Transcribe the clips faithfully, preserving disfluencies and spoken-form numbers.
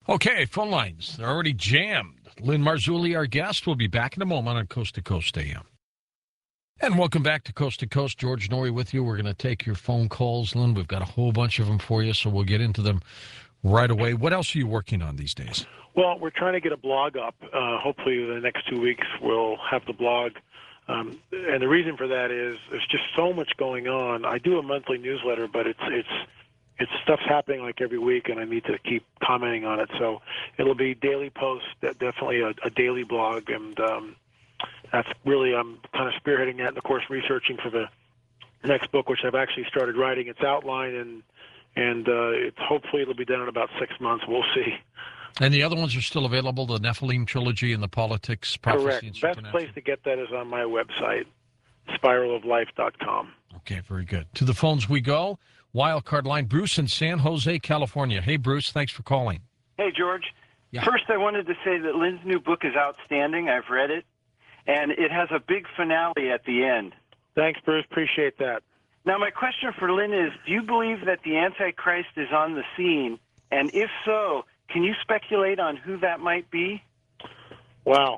Okay, phone lines. They're already jammed. Lynn Marzulli, our guest, will be back in a moment on Coast to Coast A M. And welcome back to Coast to Coast. George Noory with you. We're going to take your phone calls, Lynn. We've got a whole bunch of them for you, so we'll get into them right away. What else are you working on these days? Well, we're trying to get a blog up. Uh, hopefully, in the next two weeks, we'll have the blog. Um, and the reason for that is there's just so much going on. I do a monthly newsletter, but it's it's it's stuff's happening like every week, and I need to keep commenting on it. So it'll be daily posts, definitely a, a daily blog, and um, that's really I'm kind of spearheading that, and of course, researching for the next book, which I've actually started writing its outline, and and uh, it's hopefully it'll be done in about six months. We'll see. And the other ones are still available, the Nephilim Trilogy and the Politics, Prophecy, Correct. and Best Supernatural? place to get that is on my website, spiral of life dot com. Okay, very good. To the phones we go. Wildcard line, Bruce in San Jose, California. Hey, Bruce, thanks for calling. Hey, George. Yeah. First, I wanted to say that Lynn's new book is outstanding. I've read it, and it has a big finale at the end. Thanks, Bruce. Appreciate that. Now, my question for Lynn is, do you believe that the Antichrist is on the scene? And if so, can you speculate on who that might be? Wow.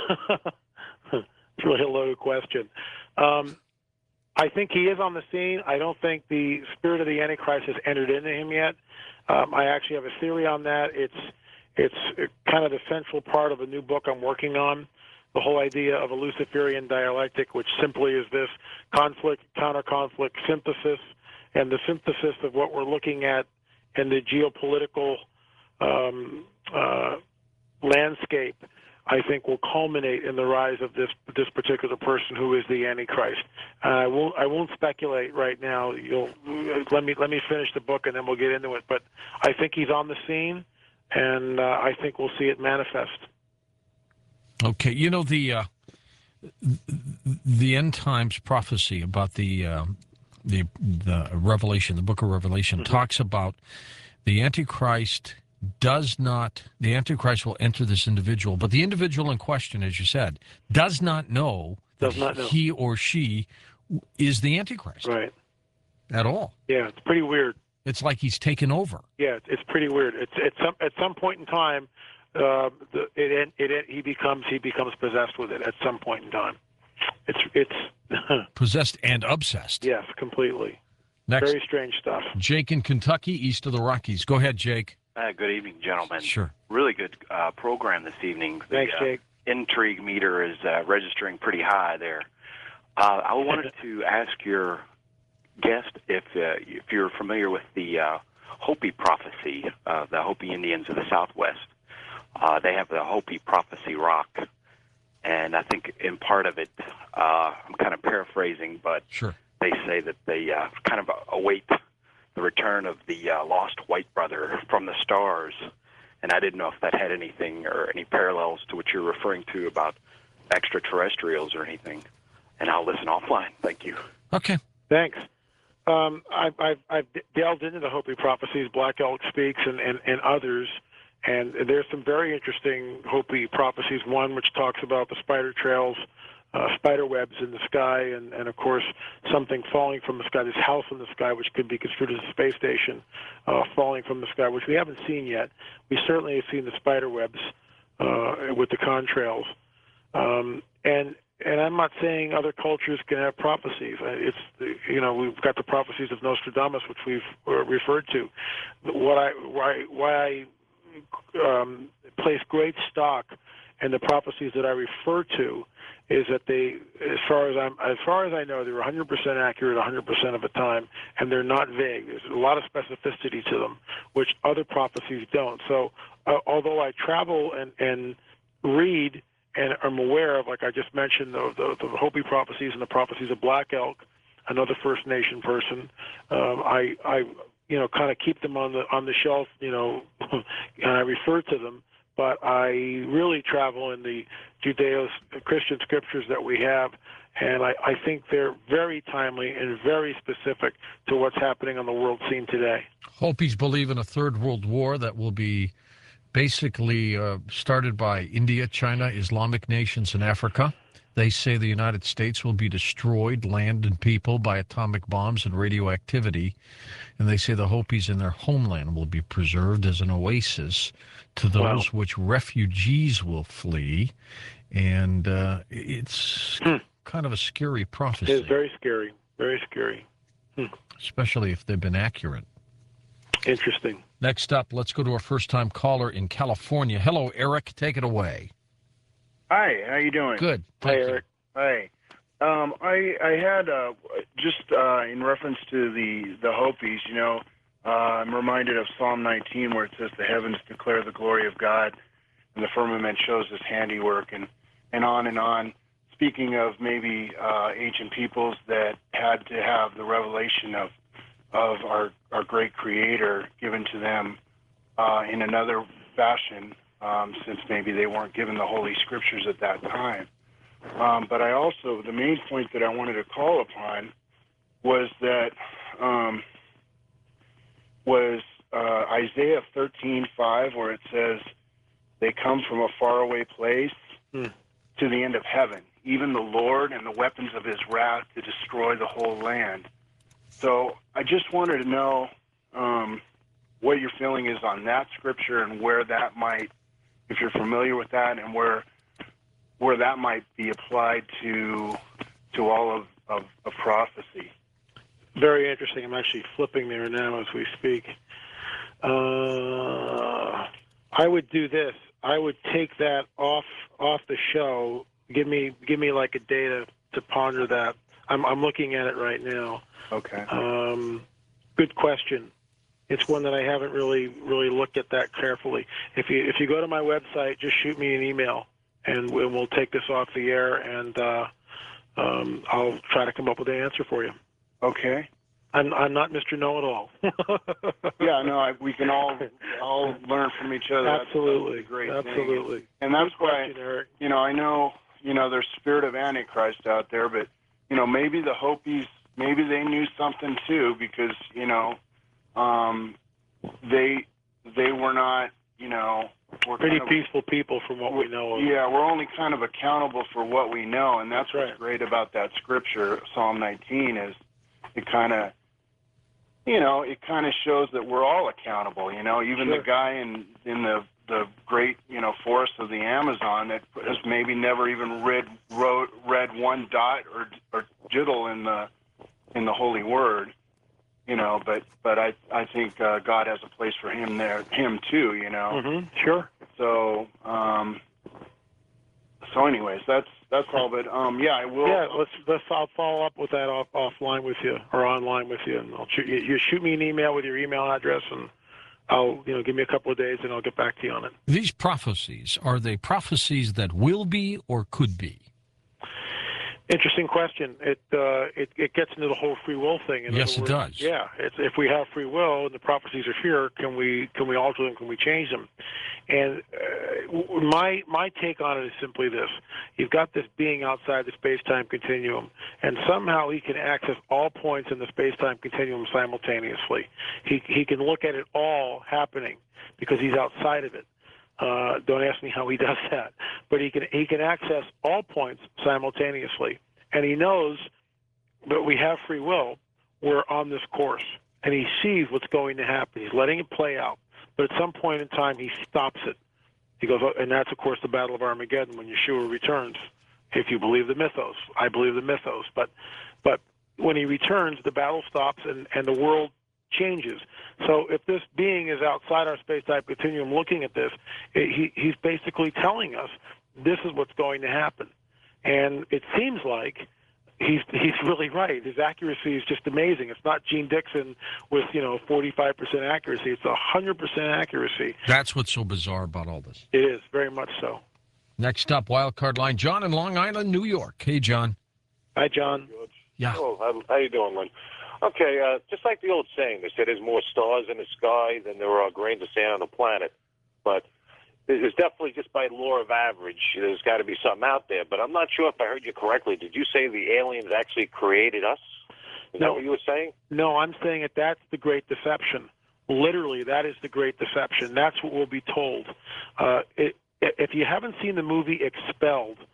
It's really a loaded question. Um, I think he is on the scene. I don't think the spirit of the Antichrist has entered into him yet. Um, I actually have a theory on that. It's it's kind of the central part of a new book I'm working on, the whole idea of a Luciferian dialectic, which simply is this conflict, counter-conflict synthesis, and the synthesis of what we're looking at in the geopolitical um, uh, landscape, I think will culminate in the rise of this this particular person who is the Antichrist. Uh, I won't I won't speculate right now. You'll let me let me finish the book and then we'll get into it. But I think he's on the scene, and uh, I think we'll see it manifest. Okay, you know the uh, the end times prophecy about the uh, the the Revelation, the Book of Revelation, mm-hmm. talks about the Antichrist. Does not, the Antichrist will enter this individual, but the individual in question, as you said, does not know does that not know. he or she is the Antichrist. Right. At all. Yeah, it's pretty weird. It's like he's taken over. Yeah, it's pretty weird. It's at some at some point in time, uh, the, it, it it he becomes he becomes possessed with it at some point in time. It's it's possessed and obsessed. Yes, completely. Next, very strange stuff. Jake in Kentucky, east of the Rockies. Go ahead, Jake. Uh, good evening, gentlemen. Sure. Really good uh, program this evening. The, Thanks, Jake. Uh, intrigue meter is uh, registering pretty high there. Uh, I wanted to ask your guest if uh, if you're familiar with the uh, Hopi prophecy, uh, the Hopi Indians of the Southwest. Uh, they have the Hopi prophecy rock, and I think in part of it, uh, I'm kind of paraphrasing, but sure. They say that they uh, kind of await the return of the uh, lost white brother from the stars. And I didn't know if that had anything or any parallels to what you're referring to about extraterrestrials or anything. And I'll listen offline. Thank you. Okay. Thanks. Um, I've, I've, I've delved into the Hopi prophecies, Black Elk Speaks, and, and, and others. And there's some very interesting Hopi prophecies, one which talks about the spider trails, Uh, spider webs in the sky, and, and, of course, something falling from the sky, this house in the sky, which could be construed as a space station, uh, falling from the sky, which we haven't seen yet. We certainly have seen the spider webs uh, with the contrails. Um, and and I'm not saying other cultures can have prophecies. It's, you know, we've got the prophecies of Nostradamus, which we've uh, referred to. What I, why, why I um, place great stock in the prophecies that I refer to is that they, as far as I'm, as far as I know, they're one hundred percent accurate one hundred percent of the time, and they're not vague. There's a lot of specificity to them, which other prophecies don't. So, uh, although I travel and, and read and am aware of, like I just mentioned, the, the, the Hopi prophecies and the prophecies of Black Elk, another First Nation person, um, I, I, you know, kind of keep them on the on the shelf, you know, and I refer to them. But I really travel in the Judeo-Christian scriptures that we have, and I, I think they're very timely and very specific to what's happening on the world scene today. Hopis believe in a third world war that will be basically uh, started by India, China, Islamic nations in Africa, They say the United States will be destroyed, land and people, by atomic bombs and radioactivity. And they say the Hopis in their homeland will be preserved as an oasis to those Wow. which refugees will flee. And uh, it's Hmm. kind of a scary prophecy, It's very scary. Very scary. especially if they've been accurate. Interesting. Next up, let's go to our first-time caller in California. Hello, Eric. Take it away. Hi, how you doing? Good. Hi, Thank you. Eric. Hi. Um, I I had uh, just uh, in reference to the the Hopis, you know, uh, I'm reminded of Psalm nineteen where it says the heavens declare the glory of God, and the firmament shows His handiwork, and and on and on. Speaking of maybe uh, ancient peoples that had to have the revelation of of our our great Creator given to them uh, in another fashion. Um, since maybe they weren't given the Holy Scriptures at that time. Um, but I also, the main point that I wanted to call upon was that, um, was uh, Isaiah thirteen five, where it says, they come from a faraway place Hmm. to the end of heaven, even the Lord and the weapons of his wrath to destroy the whole land. So I just wanted to know um, what your feeling is on that scripture and where that might, if you're familiar with that, and where where that might be applied to to all of, of, of prophecy. Very interesting. I'm actually flipping there now as we speak. Uh, I would do this. I would take that off off the show. Give me give me like a day to, to ponder that. I'm I'm looking at it right now. Okay. Um, good question. It's one that I haven't really really looked at that carefully. If you if you go to my website, just shoot me an email, and we'll, we'll take this off the air, and uh, um, I'll try to come up with an answer for you. Okay. I'm I'm not Mister Know-it-all. Yeah, no, I, we can all all learn from each other. That's- Absolutely. that's a great Absolutely. thing. And that's Good why, question, Eric. you know, I know, you know, there's spirit of Antichrist out there, but, you know, maybe the Hopis, maybe they knew something too, because, you know, um, they they were not, you know, we're Pretty kind of, peaceful people from what we know of. yeah, we're only kind of accountable for what we know, and that's, That's what's right. great about that scripture, Psalm nineteen, is it kind of, you know, it kind of shows that we're all accountable. You know, even Sure. the guy in in the the great, you know, forest of the Amazon that has maybe never even read wrote, read one dot or or jittle in the in the Holy Word. You know, but but I I think uh, God has a place for him there, him too. You know, Mm-hmm. Sure. so um, so anyways, that's that's all. But um, yeah, I will. Yeah, let's let's. I'll follow up with that off, offline with you or online with you, and I'll shoot you. You shoot me an email with your email address, and I'll you know give me a couple of days, and I'll get back to you on it. These prophecies, are they prophecies that will be or could be? Interesting question. It uh, it it gets into the whole free will thing. In Yes, other it words, does. Yeah, it's, if we have free will and the prophecies are here, can we can we alter them? Can we change them? And uh, w- my my take on it is simply this: you've got this being outside the space-time continuum, and somehow he can access all points in the space-time continuum simultaneously. He he can look at it all happening because he's outside of it. Uh, don't ask me how he does that, but he can he can access all points simultaneously, and he knows that we have free will. We're on this course, and he sees what's going to happen. He's letting it play out, but at some point in time, he stops it. He goes, oh, and that's of course the Battle of Armageddon when Yeshua returns. If you believe the mythos, I believe the mythos, but but when he returns, the battle stops, and and the world changes. So if this being is outside our space-time continuum looking at this, it, he, he's basically telling us this is what's going to happen. And it seems like he's he's really right. His accuracy is just amazing. It's not Gene Dixon with, you know, forty-five percent accuracy. It's one hundred percent accuracy. That's what's so bizarre about all this. It is, very much so. Next up, Wildcard Line. John in Long Island, New York. Hey, John. Hi, John. Yeah. Oh, how, how you doing, Lynn? Okay, uh, just like the old saying, they say there's more stars in the sky than there are grains of sand on the planet. But there's definitely, just by law of average, there's got to be something out there. But I'm not sure if I heard you correctly. Did you say the aliens actually created us? Is No. that what you were saying? No, I'm saying that that's the great deception. Literally, that is the great deception. That's what we'll be told. Uh, it, if you haven't seen the movie Expelled,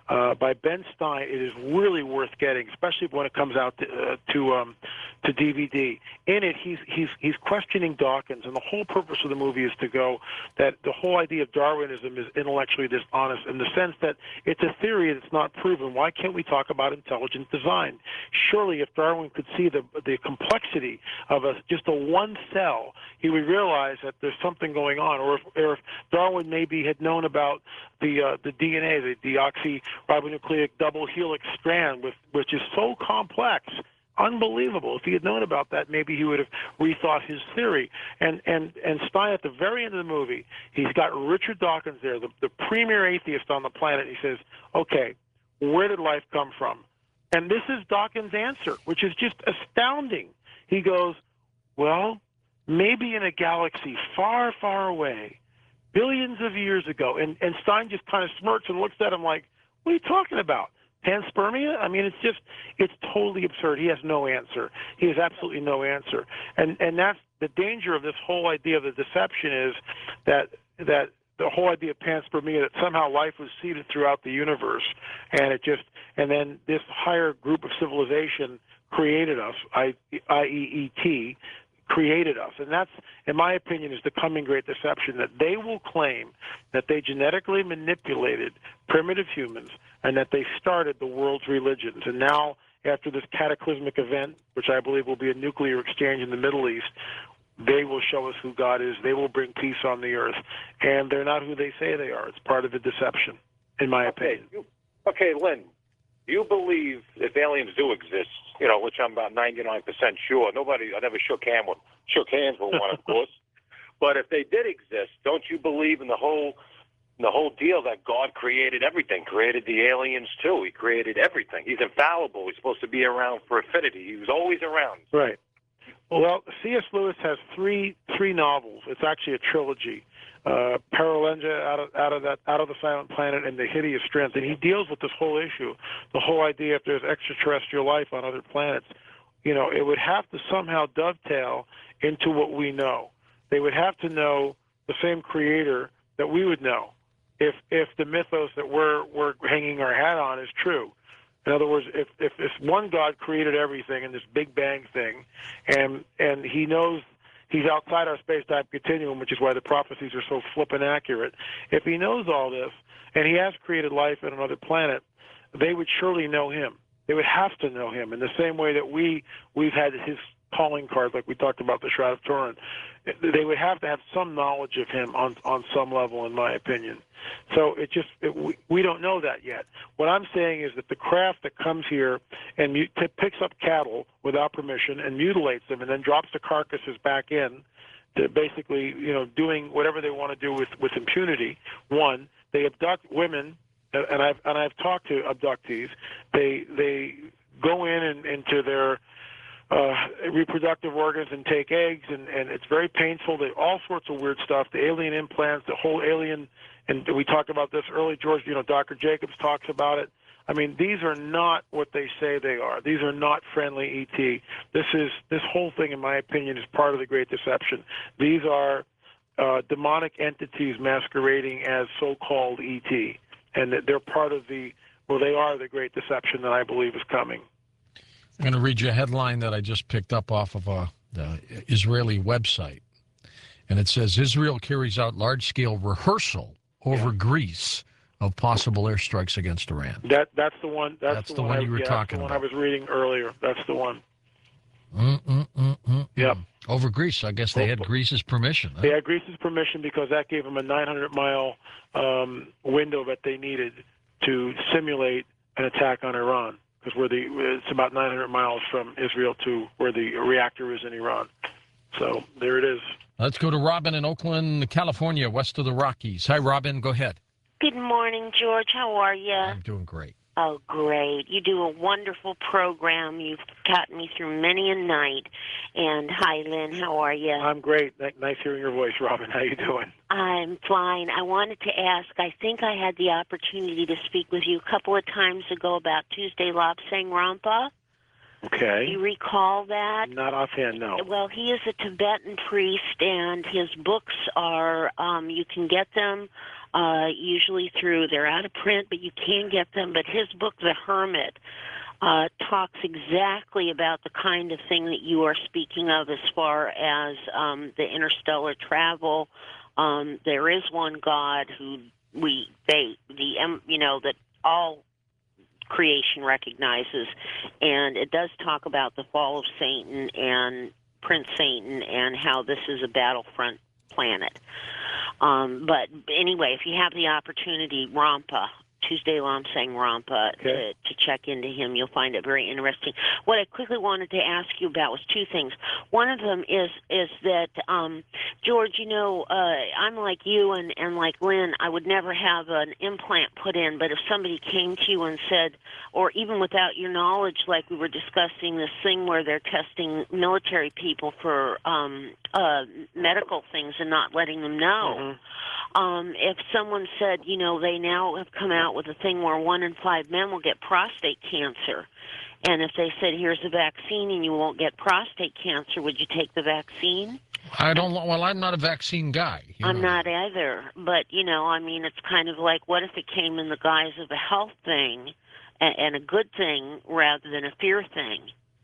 uh, by Ben Stein. It is really worth getting, especially when it comes out to uh, to, um, to D V D. In it, he's he's he's questioning Dawkins, and the whole purpose of the movie is to go that the whole idea of Darwinism is intellectually dishonest in the sense that it's a theory that's not proven. Why can't we talk about intelligent design? Surely, if Darwin could see the the complexity of a just a one cell, he would realize that there's something going on. Or if, or if Darwin maybe had known about the uh, the D N A, the deoxyribonucleic double helix strand, with, which is so complex, unbelievable. If he had known about that, maybe he would have rethought his theory. And and and Stein, at the very end of the movie, he's got Richard Dawkins there, the, the premier atheist on the planet. He says, okay, where did life come from? And this is Dawkins' answer, which is just astounding. He goes, well, maybe in a galaxy far, far away, billions of years ago. And, and Stein just kind of smirks and looks at him like, what are you talking about? Panspermia? I mean, it's just, it's totally absurd. He has no answer. He has absolutely no answer. And and that's the danger of this whole idea of the deception, is that that the whole idea of panspermia, that somehow life was seeded throughout the universe, and it just, and then this higher group of civilization created us, I E E T, created us. And that's, in my opinion, is the coming great deception, that they will claim that they genetically manipulated primitive humans and that they started the world's religions. And now, after this cataclysmic event, which I believe will be a nuclear exchange in the Middle East, they will show us who God is. They will bring peace on the earth. And they're not who they say they are. It's part of the deception, in my Okay, opinion. you, okay, Lynn, you believe if aliens do exist, you know, which I'm about ninety-nine percent sure. Nobody, I never shook hand with, shook hands with one, of course. But if they did exist, don't you believe in the whole, in the whole deal that God created everything, created the aliens too? He created everything. He's infallible. He's supposed to be around for infinity. He was always around. Right. Well, C S. Lewis has three three novels. It's actually a trilogy. Uh, Paralenga, out of out of that out of the Silent Planet, and The Hideous Strength, and he deals with this whole issue, the whole idea if there's extraterrestrial life on other planets, you know, it would have to somehow dovetail into what we know. They would have to know the same creator that we would know, if if the mythos that we're we're hanging our hat on is true. In other words, if if this one God created everything in this Big Bang thing, and and he knows he's outside our space-time continuum, which is why the prophecies are so flippin' accurate. If he knows all this, and he has created life on another planet, they would surely know him. They would have to know him in the same way that we, we've had his calling card, like we talked about the Shroud of Turin. They would have to have some knowledge of him on, on some level, in my opinion. So it just, it, we, we don't know that yet. What I'm saying is that the craft that comes here and mu- t- picks up cattle without permission and mutilates them and then drops the carcasses back in to basically, you know, doing whatever they want to do with, with impunity. One, they abduct women, and I've, and I've talked to abductees. They, they go in and into their Uh, reproductive organs and take eggs, and, and it's very painful. They all sorts of weird stuff. The alien implants, the whole alien, and we talked about this early. George, you know, Doctor Jacobs talks about it. I mean, these are not what they say they are. These are not friendly E T. This is this whole thing, in my opinion, is part of the Great Deception. These are uh, demonic entities masquerading as so-called E T, and that they're part of the, well, they are the Great Deception that I believe is coming. I'm going to read you a headline that I just picked up off of a, the Israeli website. And it says, Israel carries out large-scale rehearsal over yeah. Greece of possible airstrikes against Iran. That That's the one That's, that's the, the one, one I, you were yeah, talking that's the about. one I was reading earlier. That's the one. Mm-mm-mm-mm. Yep. Over Greece. I guess they had Greece's permission. Huh? They had Greece's permission because that gave them a nine hundred mile um, window that they needed to simulate an attack on Iran. Because where the it's about nine hundred miles from Israel to where the reactor is in Iran. So there it is. Let's go to Robin in Oakland, California, west of the Rockies. Hi, Robin. Go ahead. Good morning, George. How are you? I'm doing great. Oh, great. You do a wonderful program. You've gotten me through many a night. And hi, Lynn. How are you? I'm great. Nice hearing your voice, Robin. How you doing? I'm fine. I wanted to ask, I think I had the opportunity to speak with you a couple of times ago about Tuesday Lobsang Rampa. Okay. Do you recall that? Not offhand, no. Well, he is a Tibetan priest, and his books are, um, you can get them uh, usually through, they're out of print, but you can get them. But his book, The Hermit, uh, talks exactly about the kind of thing that you are speaking of as far as um, the interstellar travel. Um, there is one God who we, they, the, um, you know, that all creation recognizes, and it does talk about the fall of Satan and Prince Satan and how this is a battlefront planet. Um, but anyway, if you have the opportunity, Rampa, Tuesday Lam saying Rampa, okay. to, to check into him, you'll find it very interesting. What I quickly wanted to ask you about was two things. One of them is is that, um, George, you know, uh, I'm like you and, and like Lynn, I would never have an implant put in, but if somebody came to you and said, or even without your knowledge, like we were discussing this thing where they're testing military people for um, uh, medical things and not letting them know, Mm-hmm. Um, if someone said, you know, they now have come out with a thing where one in five men will get prostate cancer, and if they said, here's a vaccine and you won't get prostate cancer, would you take the vaccine? I don't. Well, I'm not a vaccine guy. You I'm know. not either. But, you know, I mean, it's kind of like, what if it came in the guise of a health thing and, and a good thing rather than a fear thing?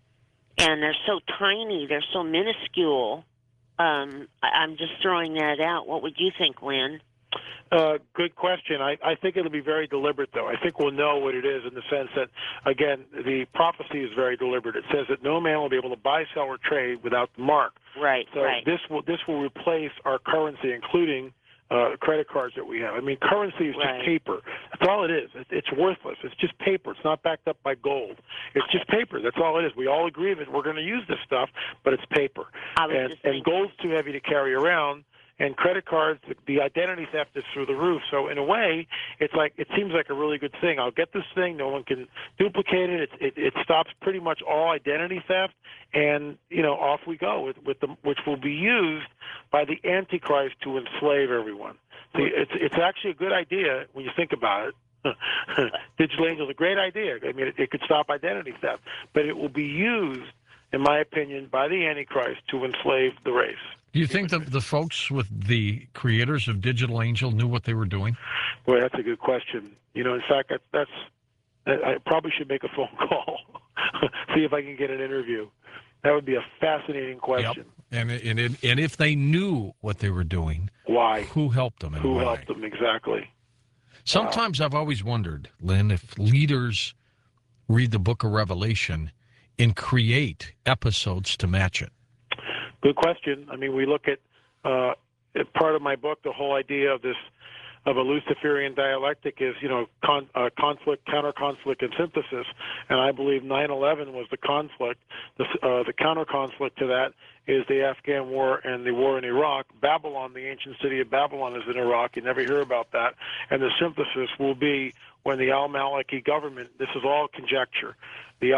And they're so tiny, they're so minuscule. Um, I, I'm just throwing that out. What would you think, Lynn? Uh, good question. I, I think it'll be very deliberate, though. I think we'll know what it is in the sense that, again, the prophecy is very deliberate. It says that no man will be able to buy, sell, or trade without the mark. Right, so right. this will this will replace our currency, including uh, credit cards that we have. I mean, currency is Right. just paper. That's all it is. It, it's worthless. It's just paper. It's not backed up by gold. It's just paper. That's all it is. We all agree that we're going to use this stuff, but it's paper. I was And, just and thinking. gold's too heavy to carry around. And credit cards, the identity theft is through the roof. So in a way, it's like it seems like a really good thing. I'll get this thing; no one can duplicate it. It, it, it stops pretty much all identity theft, and you know, off we go with, with the which will be used by the Antichrist to enslave everyone. See, it's it's actually a good idea when you think about it. Digital Angel is a great idea. I mean, it, it could stop identity theft, but it will be used, in my opinion, by the Antichrist to enslave the race. Do you think that the folks with the creators of Digital Angel knew what they were doing? Boy, that's a good question. You know, in fact, that, that's I probably should make a phone call, see if I can get an interview. That would be a fascinating question. Yep. And and it, and if they knew what they were doing, why? Who helped them? And Who why? helped them exactly? Sometimes I've always wondered, Lynn, if leaders read the Book of Revelation and create episodes to match it. Good question. I mean, we look at uh, part of my book, the whole idea of this of a Luciferian dialectic is, you know, con, uh, conflict, counter-conflict, and synthesis. And I believe nine eleven was the conflict. The, uh, the counter-conflict to that is the Afghan war and the war in Iraq. Babylon, the ancient city of Babylon, is in Iraq. You never hear about that. And the synthesis will be when the al-Maliki government, this is all conjecture, the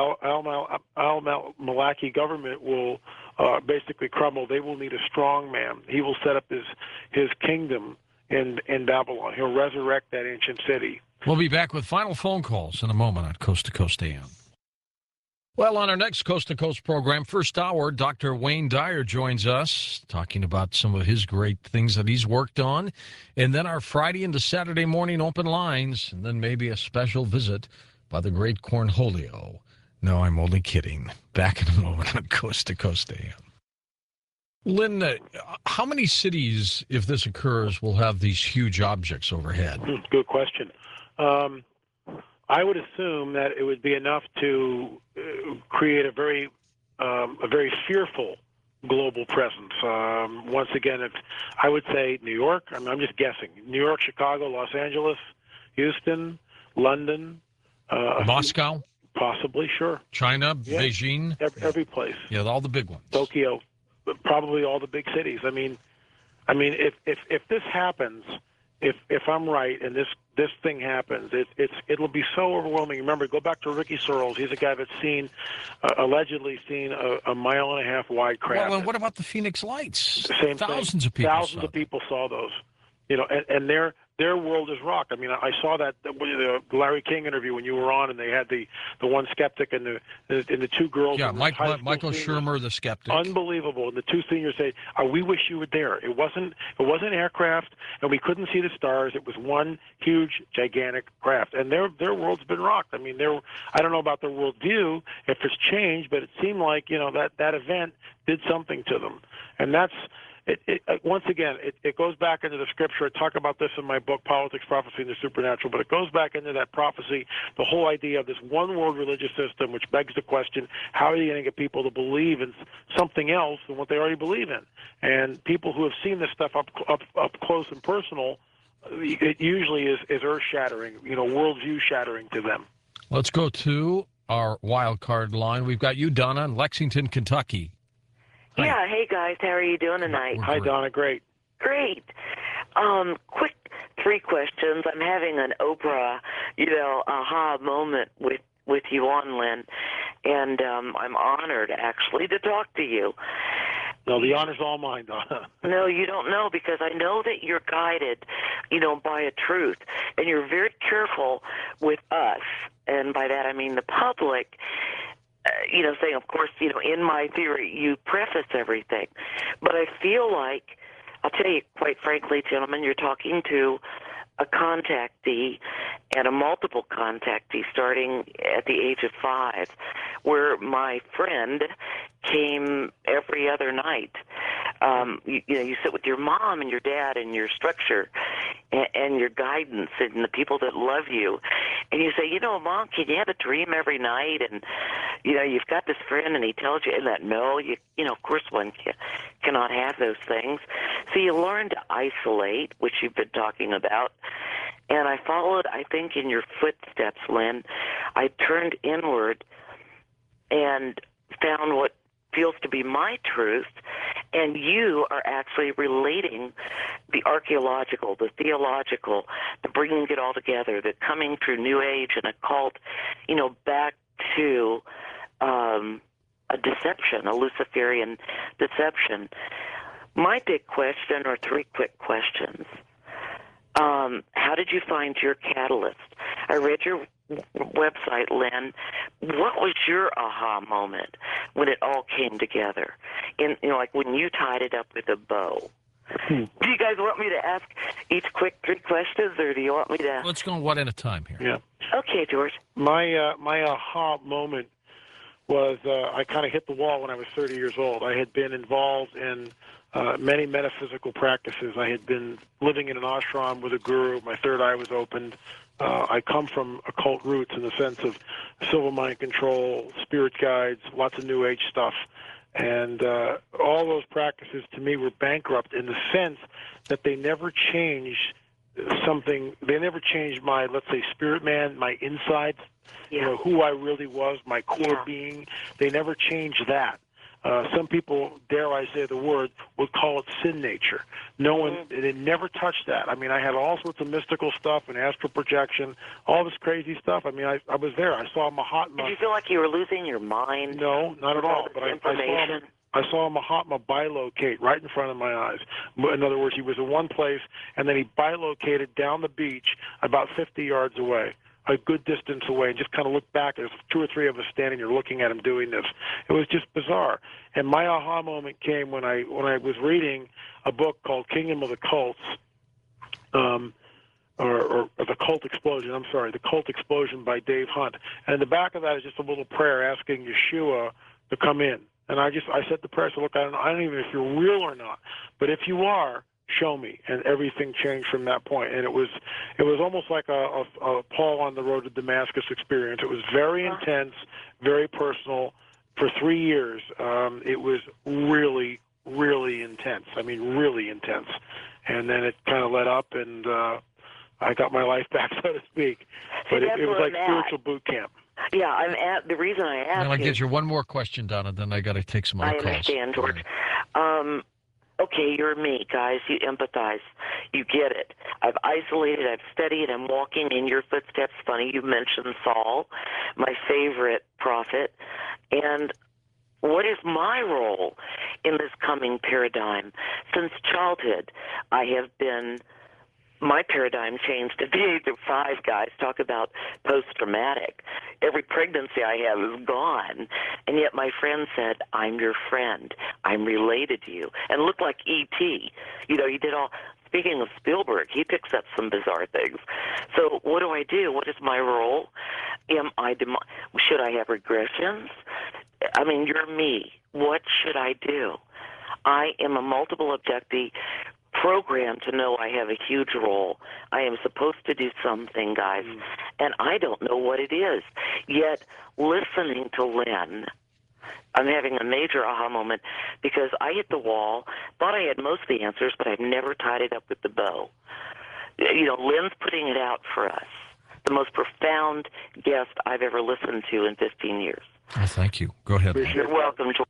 al-Maliki government will uh, basically crumble. They will need a strong man. He will set up his, his kingdom in, in Babylon. He'll resurrect that ancient city. We'll be back with final phone calls in a moment on Coast to Coast A M. Well, on our next Coast to Coast program, first hour, Doctor Wayne Dyer joins us, talking about some of his great things that he's worked on. And then our Friday into Saturday morning open lines, and then maybe a special visit by the great Cornholio. No, I'm only kidding. Back in a moment on Coast to Coast A M. Lynn, uh, how many cities, if this occurs, will have these huge objects overhead? Good question. Um, I would assume that it would be enough to uh, create a very, um, a very fearful global presence. Um, once again, it's, I would say New York. I mean, I'm just guessing. New York, Chicago, Los Angeles, Houston, London, uh, Moscow, possibly, sure. China, Yeah. Beijing, Every, every place. yeah, all the big ones. Tokyo, probably all the big cities. I mean, I mean, if if if this happens, if if I'm right and this this thing happens, it, it's it'll be so overwhelming. Remember, go back to Ricky Searles. He's a guy that's seen, uh, allegedly seen a, a mile and a half wide craft. Well, and what about the Phoenix Lights? Same Thousands thing. of people Thousands saw of people saw those. You know, and, and their their world is rocked. I mean, I saw that the Larry King interview when you were on, and they had the, the one skeptic and the and the two girls. Yeah, who were Mike, high school Michael seniors. Shermer, the skeptic. Unbelievable. And the two seniors say, oh, "We wish you were there. It wasn't it wasn't aircraft, and we couldn't see the stars. It was one huge, gigantic craft." And their their world's been rocked. I mean, their I don't know about their worldview if it's changed, but it seemed like you know that that event did something to them, and that's. It, it, once again, it, it goes back into the scripture. I talk about this in my book, Politics, Prophecy, and the Supernatural, but it goes back into that prophecy, the whole idea of this one-world religious system, which begs the question, how are you going to get people to believe in something else than what they already believe in? And people who have seen this stuff up up, up close and personal, it usually is, is earth-shattering, you know, worldview-shattering to them. Let's go to our wild card line. We've got you, Donna, in Lexington, Kentucky. Hi. Yeah, hey guys, how are you doing tonight? Hi, Donna. Great. Great. Um, quick three questions. I'm having an Oprah, you know, aha moment with with you on, Lynn, and um, I'm honored actually to talk to you. No, the honor's all mine, Donna. No, you don't know, because I know that you're guided, you know, by a truth, and you're very careful with us, and by that I mean the public. Uh, you know, saying, of course, you know, in my theory, you preface everything. But I feel like, I'll tell you quite frankly, gentlemen, you're talking to a contactee and a multiple contactee starting at the age of five, where my friend came every other night. Um, you, you know, you sit with your mom and your dad and your structure and, and your guidance and the people that love you. And you say, you know, Mom, can you have a dream every night? And, you know, you've got this friend and he tells you, and that, no, you, you know, of course one can, cannot have those things. So you learn to isolate, which you've been talking about. And I followed, I think, in your footsteps, Lynn. I turned inward and found what feels to be my truth, and you are actually relating the archaeological, the theological, the bringing it all together, the coming through New Age and occult, you know, back to um, a deception, a Luciferian deception. My big question, or three quick questions. Um, how did you find your catalyst? I read your website, Lynn. What was your aha moment when it all came together? In, you know, like when you tied it up with a bow. Hmm. Do you guys want me to ask each quick three questions, or do you want me to? Let's go one at a time here. Yeah. Okay, George. My uh, my aha moment was uh, I kind of hit the wall when I was thirty years old. I had been involved in uh, many metaphysical practices. I had been living in an ashram with a guru. My third eye was opened. Uh, I come from occult roots in the sense of silver mind control, spirit guides, lots of New Age stuff. And uh, all those practices to me were bankrupt in the sense that they never changed something. They never changed my, let's say, spirit man, my insides, yeah. you know, who I really was, my core yeah. being. They never changed that. Uh, some people, dare I say the word, would call it sin nature. No one, mm-hmm. they never touched that. I mean, I had all sorts of mystical stuff and astral projection, all this crazy stuff. I mean, I, I was there. I saw Mahatma. Did you feel like you were losing your mind? No, not at all. But I, I saw him, I saw Mahatma bilocate right in front of my eyes. In other words, he was in one place, and then he bilocated down the beach about fifty yards away, a good distance away, and just kind of looked back. There's two or three of us standing there looking at him doing this. It was just bizarre. And my aha moment came when I when I was reading a book called Kingdom of the Cults, um, or, or, or The Cult Explosion. I'm sorry, The Cult Explosion by Dave Hunt. And in the back of that is just a little prayer asking Yeshua to come in. And I just I said the prayer. I said, look, I don't, I don't even know if you're real or not, but if you are, show me. And everything changed from that point. And it was it was almost like a, a, a Paul on the road to Damascus experience. It was very intense, very personal. For three years, um, it was really, really intense. I mean, really intense. And then it kind of let up, and uh, I got my life back, so to speak. But See, it, it was like I'm spiritual at. boot camp. Yeah, I'm at the reason I asked. I'll get you one more question, Donna. Then I got to take some other I calls. I understand, George. Um, okay, you're me, guys. You empathize. You get it. I've isolated. I've studied. I'm walking in your footsteps. Funny, you mentioned Saul, my favorite prophet. And what is my role in this coming paradigm? Since childhood, I have been my paradigm changed at the age of five, guys. Talk about post-traumatic. Every pregnancy I have is gone. And yet my friend said, I'm your friend. I'm related to you. And looked like E T You know, he did all... Speaking of Spielberg, he picks up some bizarre things. So what do I do? What is my role? Am I dem- should I have regressions? I mean, you're me. What should I do? I am a multiple abductee programmed to know I have a huge role. I am supposed to do something, guys, mm. and I don't know what it is. Yet, listening to Lynn, I'm having a major aha moment because I hit the wall, thought I had most of the answers, but I've never tied it up with the bow. You know, Lynn's putting it out for us. The most profound guest I've ever listened to in fifteen years. Oh, thank you. Go ahead. You're welcome, George.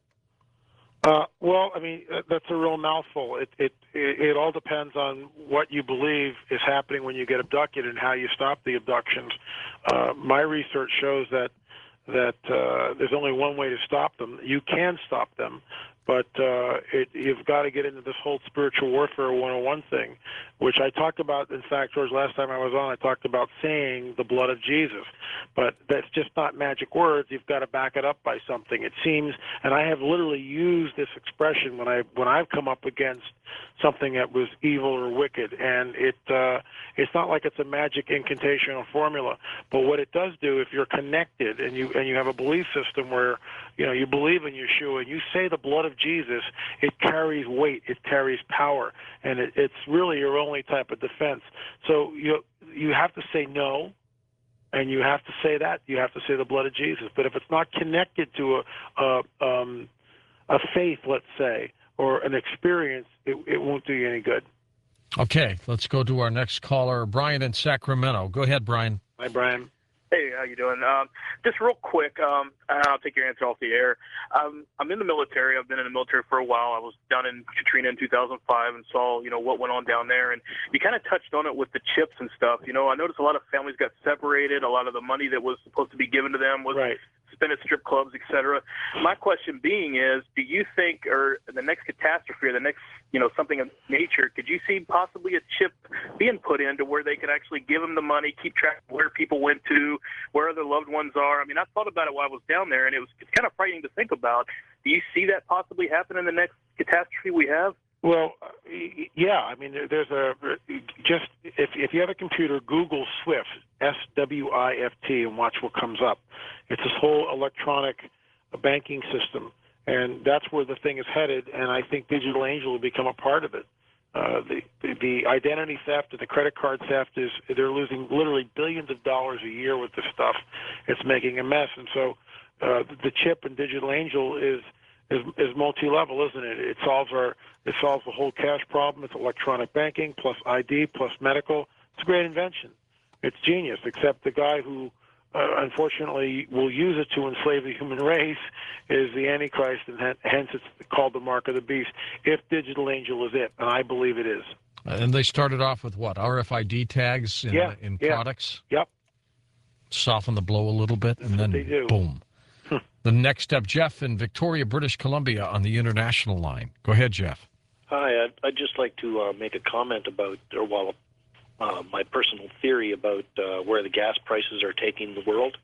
Uh, well, I mean, that's a real mouthful. It, it it it all depends on what you believe is happening when you get abducted and how you stop the abductions. Uh, my research shows that that uh, there's only one way to stop them. You can stop them, but uh, it, you've got to get into this whole spiritual warfare one oh one thing, which I talked about. In fact, George, last time I was on, I talked about saying the blood of Jesus, but that's just not magic words. You've got to back it up by something. It seems, and I have literally used this expression when I when I've come up against something that was evil or wicked, and it uh, it's not like it's a magic incantation or formula, but what it does do, if you're connected and you and you have a belief system where you know you believe in Yeshua and you say the blood of Jesus, it carries weight, it carries power, and it, it's really your only type of defense. So you you have to say no, and you have to say that you have to say the blood of Jesus. But if it's not connected to a a, um, a faith, let's say, or an experience, it, it won't do you any good. Okay, let's go to our next caller, Brian in Sacramento. Go ahead, Brian. Hi, Brian. Hey, how you doing? Um, just real quick, um, I'll take your answer off the air. Um, I'm in the military. I've been in the military for a while. I was down in Katrina in two thousand five and saw, you know, what went on down there. And you kind of touched on it with the chips and stuff. You know, I noticed a lot of families got separated. A lot of the money that was supposed to be given to them was right. spent at strip clubs, et cetera. My question being is, do you think, or the next catastrophe or the next, you know, something of nature, could you see possibly a chip being put in to where they could actually give them the money, keep track of where people went to, where their loved ones are? I mean, I thought about it while I was down there, and it was it's kind of frightening to think about. Do you see that possibly happen in the next catastrophe we have? Well, yeah. I mean, there's a just if if you have a computer, Google SWIFT, S W I F T, and watch what comes up. It's this whole electronic banking system, and that's where the thing is headed. And I think Digital Angel will become a part of it. Uh, the, the the identity theft and the credit card theft is they're losing literally billions of dollars a year with this stuff. It's making a mess, and so uh, the chip and Digital Angel is. Is, is multi-level, isn't it? It solves our, it solves the whole cash problem. It's electronic banking plus I D plus medical. It's a great invention. It's genius. Except the guy who, uh, unfortunately, will use it to enslave the human race is the Antichrist, and hence it's called the mark of the beast. If Digital Angel is it, and I believe it is. And they started off with what, R F I D tags in, yeah, in yeah. products. Yep. Soften the blow a little bit, That's and then they do. boom. The next step, Jeff in Victoria, British Columbia, on the international line. Go ahead, Jeff. Hi, I'd, I'd just like to uh, make a comment about, or well, uh, my personal theory about uh, where the gas prices are taking the world.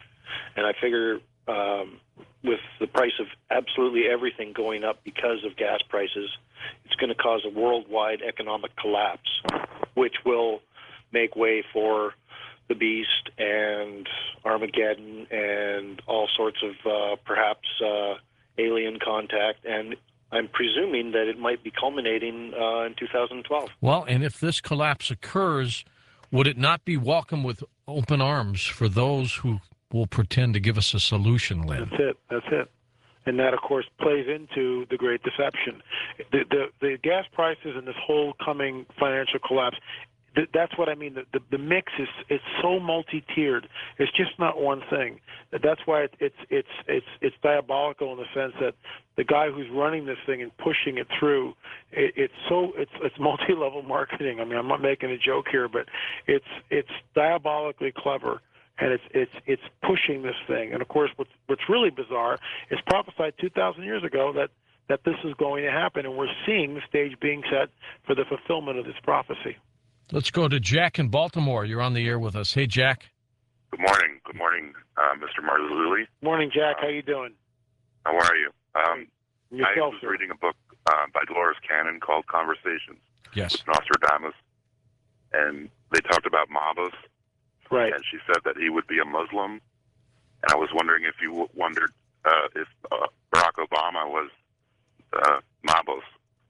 And I figure um, with the price of absolutely everything going up because of gas prices, it's going to cause a worldwide economic collapse, which will make way for the Beast and Armageddon and all sorts of uh, perhaps uh, alien contact, and I'm presuming that it might be culminating uh, in two thousand twelve. Well, and if this collapse occurs, would it not be welcome with open arms for those who will pretend to give us a solution, Lynn? That's it. That's it. And that, of course, plays into the Great Deception. The, the, the gas prices and this whole coming financial collapse, that's what I mean. The, the, the mix is it's so multi-tiered. It's just not one thing. That's why it, it's it's it's it's diabolical in the sense that the guy who's running this thing and pushing it through, it, it's so it's it's multi-level marketing. I mean, I'm not making a joke here, but it's it's diabolically clever, and it's it's it's pushing this thing. And of course, what's what's really bizarre is prophesied two thousand years ago that that this is going to happen, and we're seeing the stage being set for the fulfillment of this prophecy. Let's go to Jack in Baltimore. You're on the air with us. Hey, Jack. Good morning. Good morning, uh, Mister Marzulli. Morning, Jack. Uh, How you doing? How are you? Um, Yourself, I was sir. reading a book uh, by Dolores Cannon called Conversations Yes. with Nostradamus, and they talked about Mabus, Right. and she said that he would be a Muslim, and I was wondering if you w- wondered uh, if uh, Barack Obama was uh, Mabus.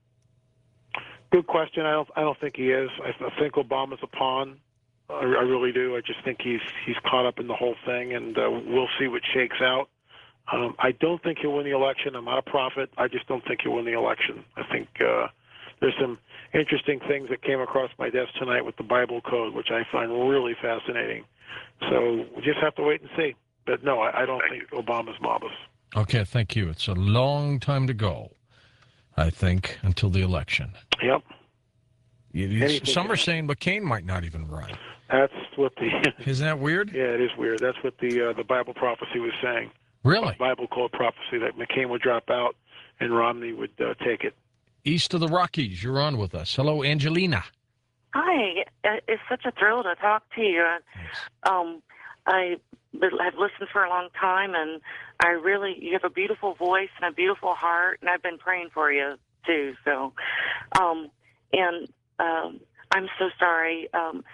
Good question. I don't. I don't think he is. I, I think Obama's a pawn. I, I really do. I just think he's he's caught up in the whole thing, and uh, we'll see what shakes out. Um, I don't think he'll win the election. I'm not a prophet. I just don't think he'll win the election. I think uh, there's some interesting things that came across my desk tonight with the Bible code, which I find really fascinating. So we just have to wait and see. But no, I, I don't Thank think Obama's Mabus. Okay, thank you. It's a long time to go, I think, until the election. Yep. You- you- Anything some can are saying McCain might not even run. That's what the Isn't that weird? yeah, it is weird. That's what the uh, the Bible prophecy was saying. Really? Bible code prophecy that McCain would drop out and Romney would uh, take it. East of the Rockies, you're on with us. Hello, Angelina. Hi, it's such a thrill to talk to you. Um, I have listened for a long time, and I really, you have a beautiful voice and a beautiful heart, and I've been praying for you too. So, um, and um, I'm so sorry. Um,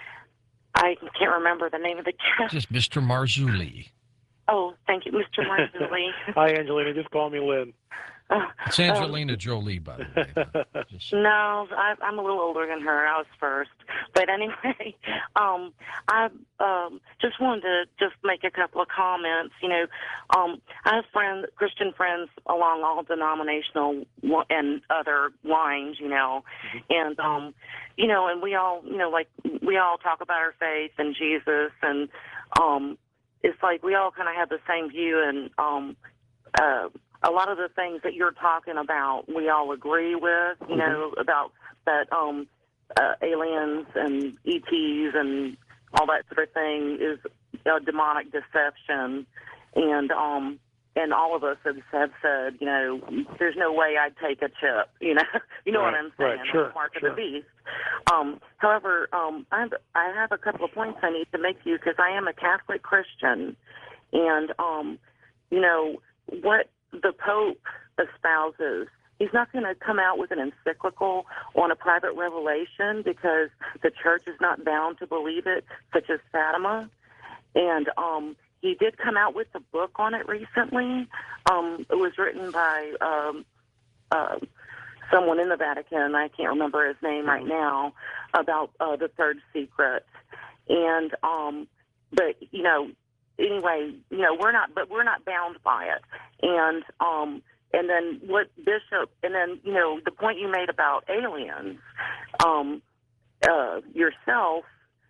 I can't remember the name of the guest. Just Mister Marzulli. Oh, thank you, Mister Marzulli. Hi, Angelina. Just call me Lynn. Uh, It's Angelina Jolie, by the way. Just- No, I, I'm a little older than her. I was first, but anyway, um, I um, just wanted to just make a couple of comments. You know, um, I have friends, Christian friends, along all denominational li- and other lines. You know, and um, you know, and we all, you know, like we all talk about our faith and Jesus, and um, it's like we all kind of have the same view, and um, uh. a lot of the things that you're talking about, we all agree with, you know, about that um, uh, aliens and E Ts and all that sort of thing is a demonic deception. And um, and all of us have, have said, you know, there's no way I'd take a chip, you know. you know Right, what I'm saying, right, sure, Mark sure. of the Beast. Um, however, um, I, have, I have a couple of points I need to make to you because I am a Catholic Christian. And, um, you know, what the Pope espouses, he's not going to come out with an encyclical on a private revelation because the church is not bound to believe it, such as Fatima. And um, he did come out with a book on it recently. Um, it was written by um, uh, someone in the Vatican, I can't remember his name right now, about uh, the third secret. And, um, but, you know, anyway, you know, we're not, but we're not bound by it. And, um, and then what Bishop, and then, you know, the point you made about aliens, um, uh, yourself,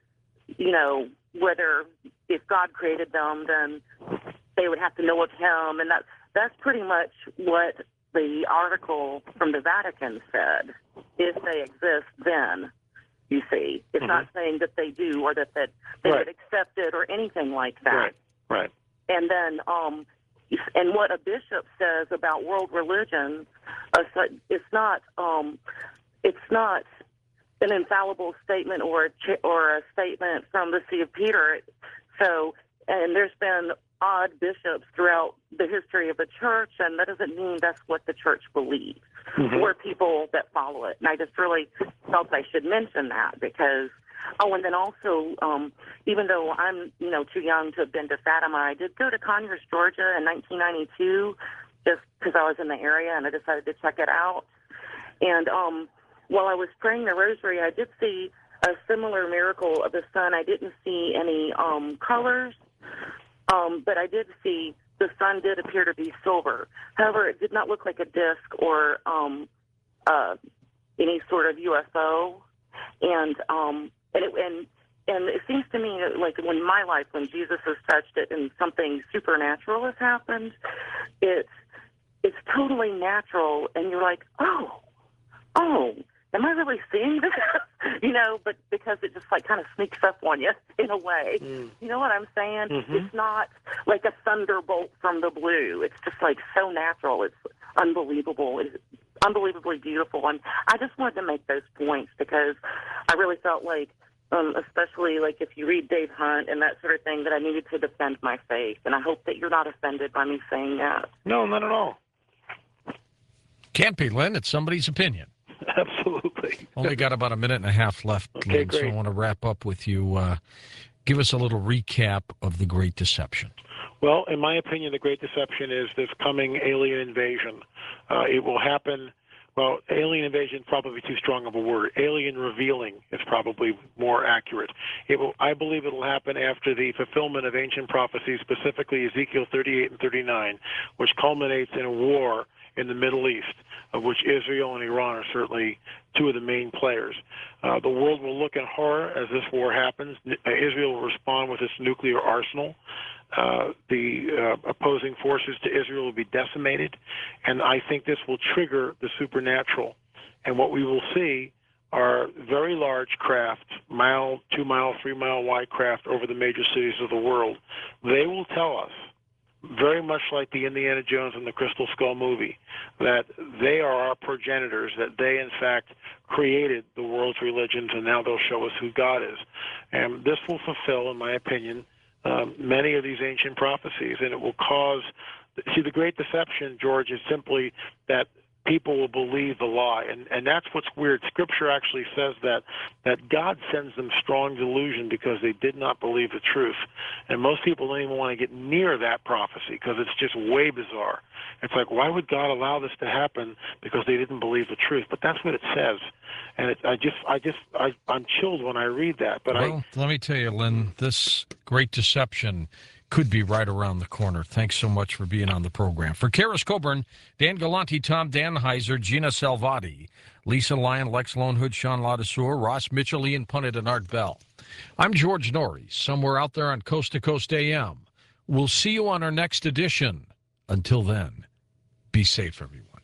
you know, whether if God created them, then they would have to know of him. And that's, that's pretty much what the article from the Vatican said. If they exist, then, you see. It's Mm-hmm. not saying that they do or that, that they Right. would accept it or anything like that. Right, right. And then, um, and what a bishop says about world religions, uh, so it's not, um, it's not an infallible statement or a ch- or a statement from the See of Peter. So, and there's been odd bishops throughout the history of the church, and that doesn't mean that's what the church believes Mhm. or people that follow it. And I just really felt I should mention that because, oh, and then also, um, even though I'm, you know, too young to have been to Fatima, I did go to Conyers, Georgia in nineteen ninety-two just because I was in the area and I decided to check it out. And um, while I was praying the rosary, I did see a similar miracle of the sun. I didn't see any um, colors, um, but I did see the sun did appear to be silver. However, it did not look like a disc or um, uh, any sort of U F O. And um, and, it, and and it seems to me like when my life, when Jesus has touched it and something supernatural has happened, it's it's totally natural, and you're like, oh, oh, am I really seeing this? you know, but because it just like kind of sneaks up on you in a way. Mm. You know what I'm saying? Mhm. It's not like a thunderbolt from the blue. It's just like so natural. It's unbelievable. It's unbelievably beautiful. And I just wanted to make those points because I really felt like um, especially like if you read Dave Hunt and that sort of thing, that I needed to defend my faith. And I hope that you're not offended by me saying that. No, not at all. Can't be, Lynn. It's somebody's opinion. Absolutely. Only got about a minute and a half left, Okay, Lynn, so I great. want to wrap up with you. Uh, give us a little recap of the Great Deception. Well, in my opinion, the Great Deception is this coming alien invasion. Uh, it will happen. Well, alien invasion probably too strong of a word. Alien revealing is probably more accurate. It will. I believe it will happen after the fulfillment of ancient prophecies, specifically Ezekiel thirty-eight and thirty-nine, which culminates in a war in the Middle East, of which Israel and Iran are certainly two of the main players. Uh, the world will look in horror as this war happens. Israel will respond with its nuclear arsenal. Uh, the uh, opposing forces to Israel will be decimated, and I think this will trigger the supernatural. And what we will see are very large craft, mile, two mile, three mile wide craft over the major cities of the world. They will tell us, very much like the Indiana Jones and the Crystal Skull movie, that they are our progenitors, that they, in fact, created the world's religions, and now they'll show us who God is. And this will fulfill, in my opinion, um, many of these ancient prophecies, and it will cause... See, the Great Deception, George, is simply that people will believe the lie, and and that's what's weird. Scripture actually says that that God sends them strong delusion because they did not believe the truth, and most people don't even want to get near that prophecy because it's just way bizarre. It's like, why would God allow this to happen? Because they didn't believe the truth. But that's what it says, and it, I just I just I, I'm chilled when I read that. But well, I let me tell you, Lynn, this Great Deception could be right around the corner. Thanks so much for being on the program. For Karis Coburn, Dan Galante, Tom Danheiser, Gina Salvati, Lisa Lyon, Lex Lonehood, Sean Ladesseur, Ross Mitchell, Ian Punnett, and Art Bell. I'm George Norrie, somewhere out there on Coast to Coast A M. We'll see you on our next edition. Until then, be safe, everyone.